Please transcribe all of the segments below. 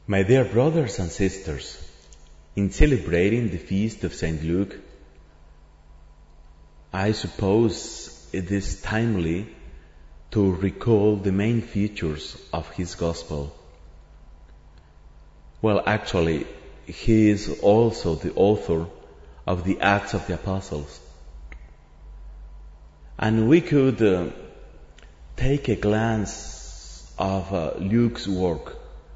My dear brothers and sisters, in celebrating the feast of St. Luke, I suppose it is timely to recall the main features of his Gospel. Well, actually, he is also the author of the Acts of the Apostles. And we could take a glance of Luke's work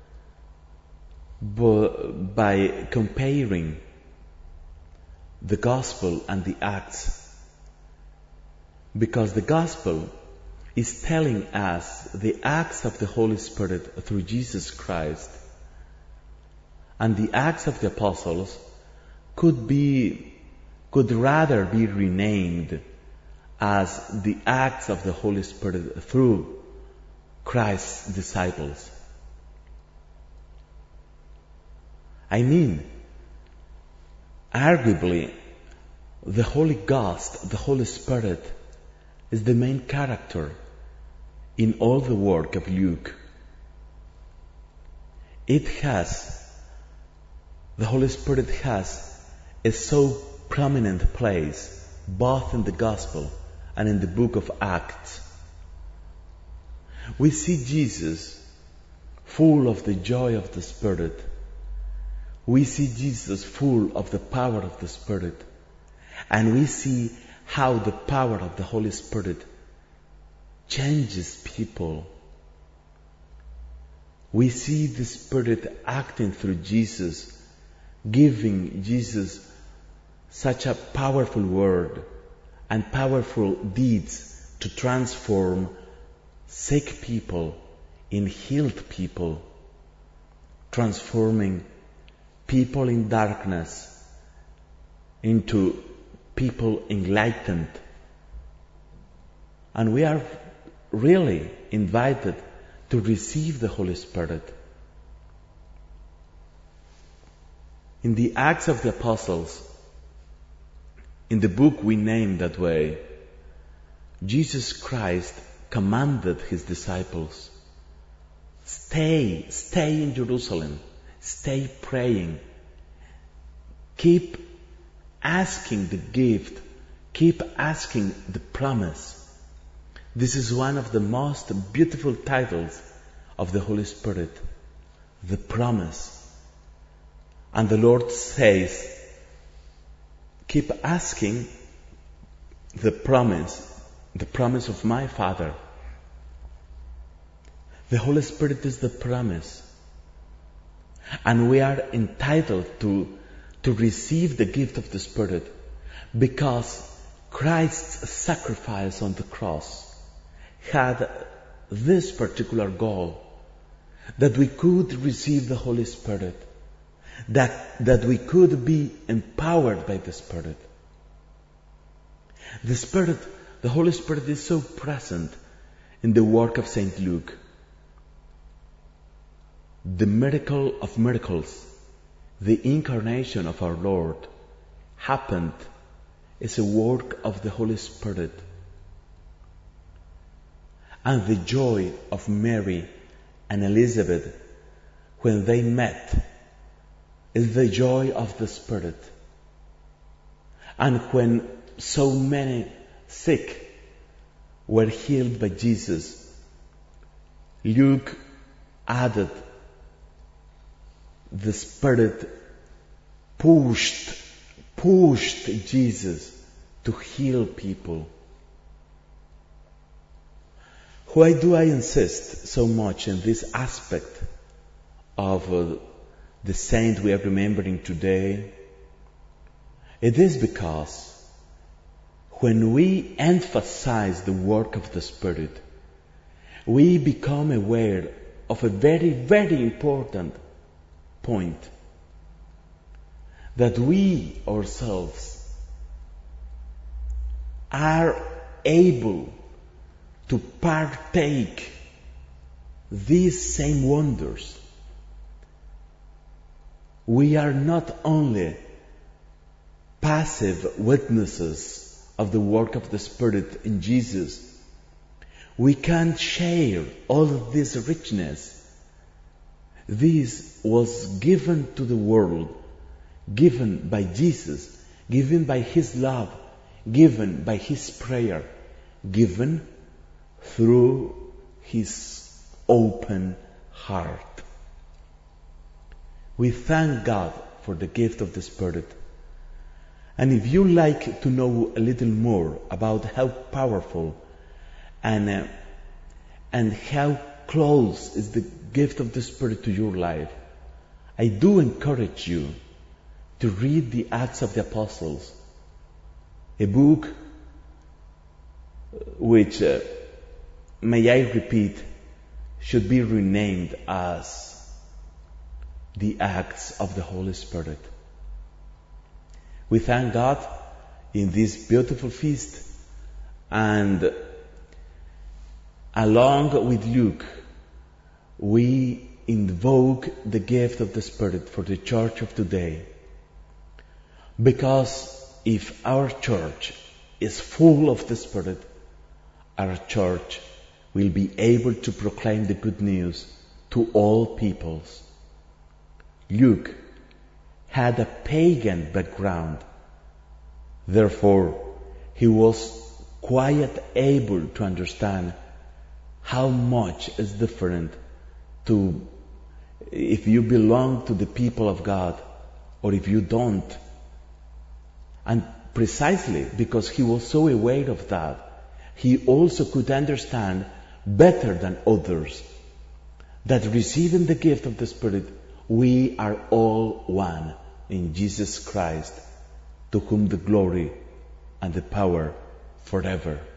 by comparing the Gospel and the Acts. Because the Gospel is telling us the acts of the Holy Spirit through Jesus Christ, and the Acts of the Apostles could rather be renamed as the acts of the Holy Spirit through Christ's disciples. I mean, arguably, the Holy Ghost, the Holy Spirit, is the main character in all the work of Luke. The Holy Spirit has a so prominent place both in the Gospel and in the book of Acts. We see Jesus full of the joy of the Spirit. We see Jesus full of the power of the Spirit. And we see how the power of the Holy Spirit changes people. We see the Spirit acting through Jesus, giving Jesus such a powerful word and powerful deeds to transform sick people in healed people, transforming people in darkness into people enlightened. And we are really invited to receive the Holy Spirit. In the Acts of the Apostles, in the book we name that way, Jesus Christ commanded his disciples, stay in Jerusalem, stay praying, keep asking the gift, keep asking the promise. This is one of the most beautiful titles of the Holy Spirit, the promise. And the Lord says, keep asking the promise of my Father. The Holy Spirit is the promise. And we are entitled to receive the gift of the Spirit because Christ's sacrifice on the cross had this particular goal, that we could receive the Holy Spirit, that we could be empowered by the Spirit. The Holy Spirit is so present in the work of St. Luke. The miracle of miracles, the incarnation of our Lord, happened as a work of the Holy Spirit. And the joy of Mary and Elizabeth when they met is the joy of the Spirit. And when so many sick were healed by Jesus, Luke added, the Spirit pushed Jesus to heal people. Why do I insist so much in this aspect of the saint we are remembering today? It is because when we emphasize the work of the Spirit, we become aware of a very, very important point, that we ourselves are able to partake these same wonders. We are not only passive witnesses of the work of the Spirit in Jesus, we can share all of this richness This was given to the world, given by Jesus, given by His love, given by His prayer, given through His open heart. We thank God for the gift of the Spirit. And if you like to know a little more about how powerful and how close is the gift of the Spirit to your life, I do encourage you to read the Acts of the Apostles, a book which, may I repeat, should be renamed as the Acts of the Holy Spirit. We thank God in this beautiful feast, and along with Luke, we invoke the gift of the Spirit for the church of today. Because if our church is full of the Spirit, our church will be able to proclaim the good news to all peoples. Luke had a pagan background. Therefore, he was quite able to understand how much is different to if you belong to the people of God or if you don't. And precisely because he was so aware of that, he also could understand better than others that receiving the gift of the Spirit, we are all one in Jesus Christ, to whom the glory and the power forever.